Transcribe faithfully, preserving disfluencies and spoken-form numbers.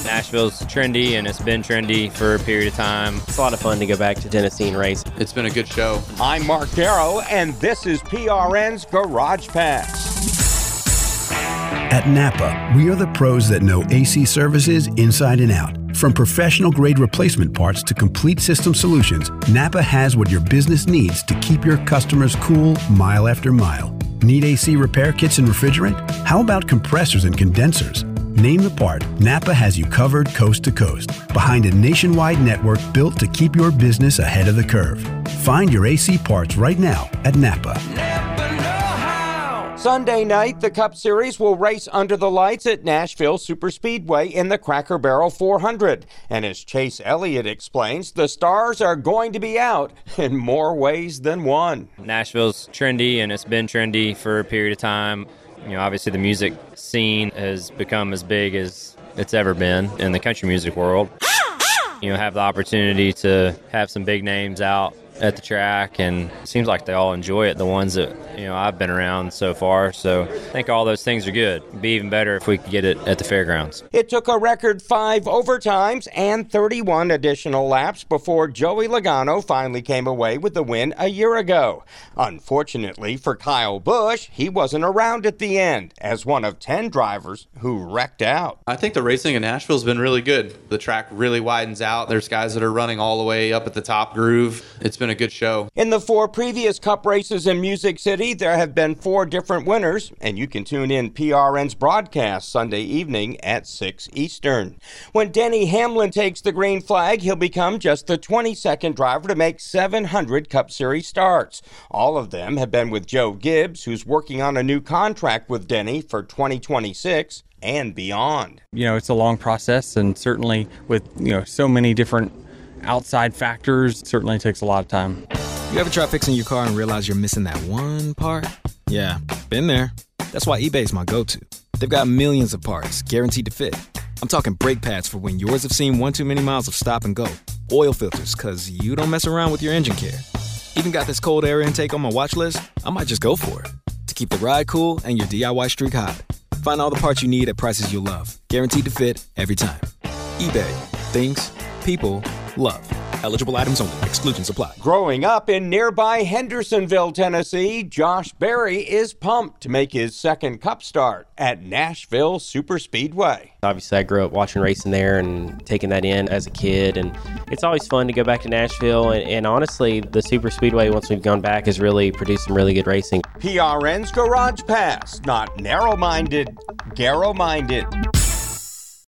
Nashville's trendy, and it's been trendy for a period of time. It's a lot of fun to go back to Tennessee and race. It's been a good show. I'm Mark Darrow, and this is P R N's Garage Pass. At Napa, we are the pros that know A C services inside and out. From professional-grade replacement parts to complete system solutions, Napa has what your business needs to keep your customers cool mile after mile. Need A C repair kits and refrigerant? How about compressors and condensers? Name the part, Napa has you covered coast to coast, behind a nationwide network built to keep your business ahead of the curve. Find your A C parts right now at Napa. Napa know-how. Sunday night, the Cup Series will race under the lights at Nashville Superspeedway in the Cracker Barrel four hundred. And as Chase Elliott explains, the stars are going to be out in more ways than one. Nashville's trendy, and it's been trendy for a period of time. You know, obviously the music scene has become as big as it's ever been in the country music world. You know, have the opportunity to have some big names out at the track, and it seems like they all enjoy it, the ones that, you know, I've been around so far. So I think all those things are good. It'd be even better if we could get it at the fairgrounds. It took a record five overtimes and thirty-one additional laps before Joey Logano finally came away with the win a year ago. Unfortunately for Kyle Busch, he wasn't around at the end as one of ten drivers who wrecked out. I think the racing in Nashville has been really good. The track really widens out. There's guys that are running all the way up at the top groove. It's been a good show. In the four previous Cup races in Music City, there have been four different winners, and you can tune in P R N's broadcast Sunday evening at six Eastern. When Denny Hamlin takes the green flag, he'll become just the twenty-second driver to make seven hundred Cup Series starts. All of them have been with Joe Gibbs, who's working on a new contract with Denny for twenty twenty-six and beyond. You know, it's a long process, and certainly with, you know, so many different outside factors, certainly takes a lot of time. You ever try fixing your car and realize you're missing that one part? Yeah, been there. That's why eBay's my go-to. They've got millions of parts, guaranteed to fit. I'm talking brake pads for when yours have seen one too many miles of stop and go. Oil filters, because you don't mess around with your engine care. Even got this cold air intake on my watch list. I might just go for it. To keep the ride cool and your D I Y streak hot. Find all the parts you need at prices you'll love. Guaranteed to fit every time. eBay. Things. People. Love. Eligible items only. Exclusions apply. Growing up in nearby Hendersonville, Tennessee, Josh Berry is pumped to make his second Cup start at Nashville Superspeedway. Obviously, I grew up watching racing there and taking that in as a kid, and it's always fun to go back to Nashville. And, and honestly, the Superspeedway, once we've gone back, has really produced some really good racing. P R N's Garage Pass, not narrow-minded, Garrow-minded.